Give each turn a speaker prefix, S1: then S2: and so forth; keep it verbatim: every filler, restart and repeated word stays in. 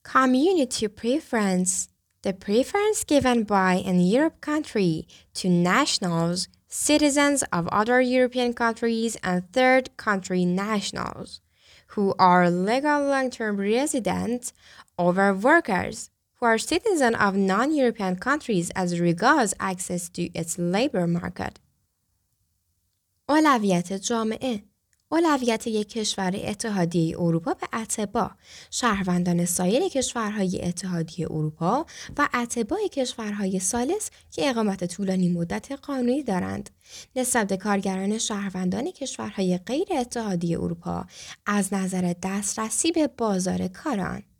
S1: Community preference. The preference given by an Europe country to nationals, citizens of other European countries and third country nationals who are legal long-term residents over workers who are citizens of non-European countries as regards access to its labor market. اولویت جامعه اولویت یک کشور اتحادیه اروپا به اتباع، شهروندان سایر کشورهای اتحادیه اروپا و اتباع کشورهای ثالث که اقامت طولانی مدت قانونی دارند، نسبت به کارگران شهروندان کشورهای غیر اتحادیه اروپا از نظر دسترسی به بازار کار آن.